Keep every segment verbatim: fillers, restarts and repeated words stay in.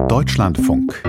Deutschlandfunk.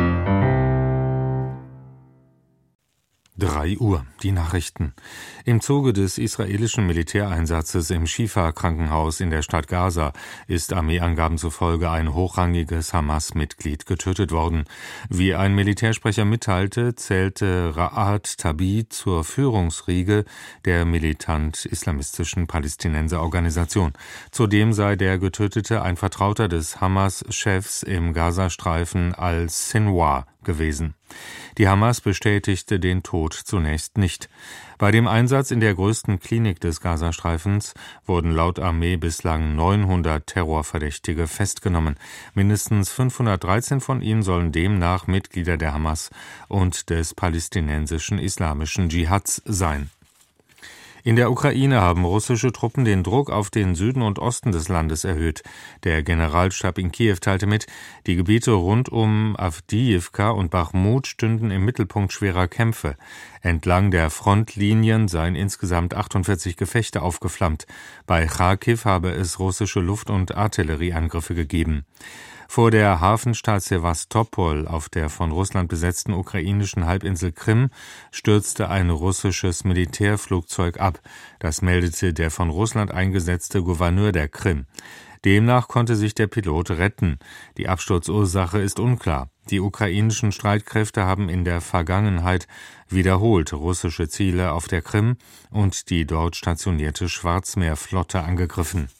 drei Uhr, die Nachrichten. Im Zuge des israelischen Militäreinsatzes im Shifa-Krankenhaus in der Stadt Gaza ist Armeeangaben zufolge ein hochrangiges Hamas-Mitglied getötet worden. Wie ein Militärsprecher mitteilte, zählte Ra'ad Tabi zur Führungsriege der militant-islamistischen Palästinenserorganisation. Zudem sei der Getötete ein Vertrauter des Hamas-Chefs im Gazastreifen al-Sinwar gewesen. Die Hamas bestätigte den Tod zunächst nicht. Bei dem Einsatz in der größten Klinik des Gazastreifens wurden laut Armee bislang neunhundert Terrorverdächtige festgenommen. Mindestens fünfhundertdreizehn von ihnen sollen demnach Mitglieder der Hamas und des palästinensischen Islamischen Dschihads sein. In der Ukraine haben russische Truppen den Druck auf den Süden und Osten des Landes erhöht. Der Generalstab in Kiew teilte mit, die Gebiete rund um Awdijiwka und Bachmut stünden im Mittelpunkt schwerer Kämpfe. Entlang der Frontlinien seien insgesamt achtundvierzig Gefechte aufgeflammt. Bei Charkiw habe es russische Luft- und Artillerieangriffe gegeben. Vor der Hafenstadt Sewastopol auf der von Russland besetzten ukrainischen Halbinsel Krim stürzte ein russisches Militärflugzeug ab. Das meldete der von Russland eingesetzte Gouverneur der Krim. Demnach konnte sich der Pilot retten. Die Absturzursache ist unklar. Die ukrainischen Streitkräfte haben in der Vergangenheit wiederholt russische Ziele auf der Krim und die dort stationierte Schwarzmeerflotte angegriffen.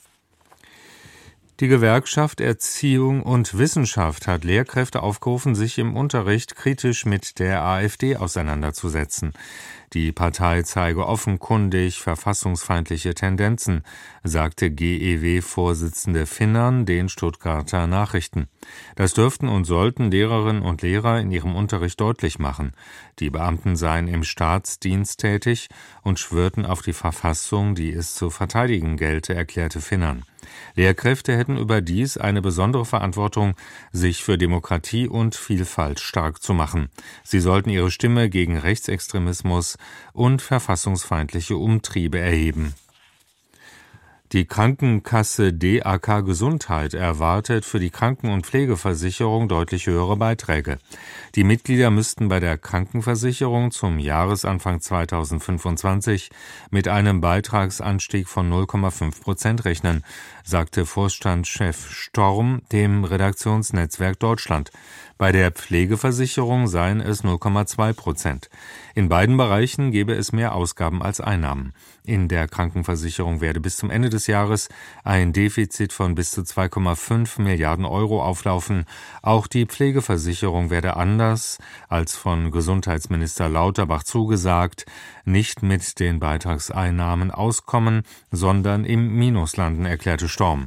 Die Gewerkschaft Erziehung und Wissenschaft hat Lehrkräfte aufgerufen, sich im Unterricht kritisch mit der AfD auseinanderzusetzen. Die Partei zeige offenkundig verfassungsfeindliche Tendenzen, sagte G E W-Vorsitzende Finnern den Stuttgarter Nachrichten. Das dürften und sollten Lehrerinnen und Lehrer in ihrem Unterricht deutlich machen. Die Beamten seien im Staatsdienst tätig und schwörten auf die Verfassung, die es zu verteidigen gelte, erklärte Finnern. Lehrkräfte hätten überdies eine besondere Verantwortung, sich für Demokratie und Vielfalt stark zu machen. Sie sollten ihre Stimme gegen Rechtsextremismus und verfassungsfeindliche Umtriebe erheben. Die Krankenkasse D A K Gesundheit erwartet für die Kranken- und Pflegeversicherung deutlich höhere Beiträge. Die Mitglieder müssten bei der Krankenversicherung zum Jahresanfang zweitausendfünfundzwanzig mit einem Beitragsanstieg von null Komma fünf Prozent rechnen, sagte Vorstandschef Storm dem Redaktionsnetzwerk Deutschland. Bei der Pflegeversicherung seien es null Komma zwei Prozent. In beiden Bereichen gebe es mehr Ausgaben als Einnahmen. In der Krankenversicherung werde bis zum Ende des Jahres ein Defizit von bis zu zwei Komma fünf Milliarden Euro auflaufen. Auch die Pflegeversicherung werde anders als von Gesundheitsminister Lauterbach zugesagt, nicht mit den Beitragseinnahmen auskommen, sondern im Minus landen, erklärte Storm.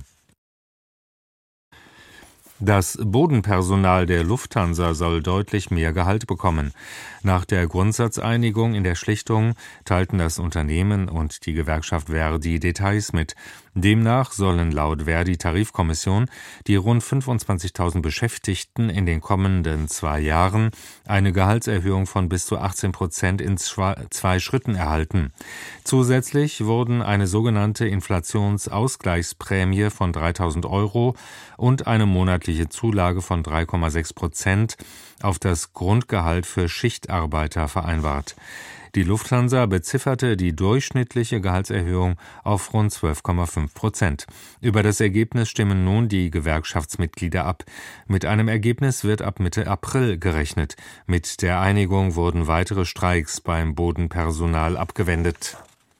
Das Bodenpersonal der Lufthansa soll deutlich mehr Gehalt bekommen. Nach der Grundsatzeinigung in der Schlichtung teilten das Unternehmen und die Gewerkschaft Verdi Details mit. Demnach sollen laut Verdi-Tarifkommission die rund fünfundzwanzigtausend Beschäftigten in den kommenden zwei Jahren eine Gehaltserhöhung von bis zu achtzehn Prozent in zwei Schritten erhalten. Zusätzlich wurden eine sogenannte Inflationsausgleichsprämie von dreitausend Euro und eine monatliche Zulage von drei Komma sechs Prozent auf das Grundgehalt für Schichtarbeiter vereinbart. Die Lufthansa bezifferte die durchschnittliche Gehaltserhöhung auf rund zwölf Komma fünf Prozent. Über das Ergebnis stimmen nun die Gewerkschaftsmitglieder ab. Mit einem Ergebnis wird ab Mitte April gerechnet. Mit der Einigung wurden weitere Streiks beim Bodenpersonal abgewendet.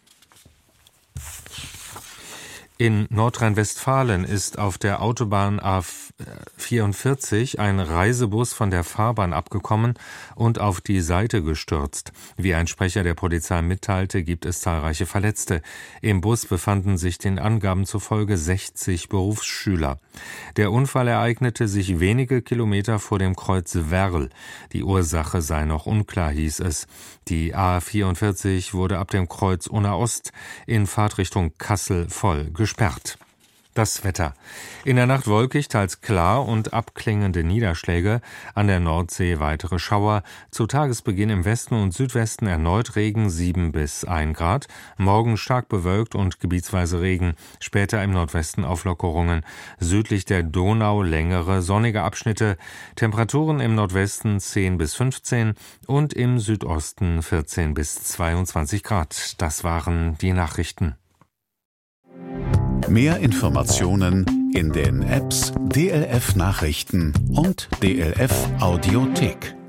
In Nordrhein-Westfalen ist auf der Autobahn A vierundvierzig ein Reisebus von der Fahrbahn abgekommen und auf die Seite gestürzt. Wie ein Sprecher der Polizei mitteilte, gibt es zahlreiche Verletzte. Im Bus befanden sich den Angaben zufolge sechzig Berufsschüler. Der Unfall ereignete sich wenige Kilometer vor dem Kreuz Werl. Die Ursache sei noch unklar, hieß es. Die A vierundvierzig wurde ab dem Kreuz Unna Ost in Fahrtrichtung Kassel voll gesperrt. Das Wetter. In der Nacht wolkig, teils klar und abklingende Niederschläge. An der Nordsee weitere Schauer. Zu Tagesbeginn im Westen und Südwesten erneut Regen, sieben bis ein Grad. Morgen stark bewölkt und gebietsweise Regen. Später im Nordwesten Auflockerungen. Südlich der Donau längere sonnige Abschnitte. Temperaturen im Nordwesten zehn bis fünfzehn und im Südosten vierzehn bis zweiundzwanzig Grad. Das waren die Nachrichten. Mehr Informationen in den Apps D L F Nachrichten und D L F Audiothek.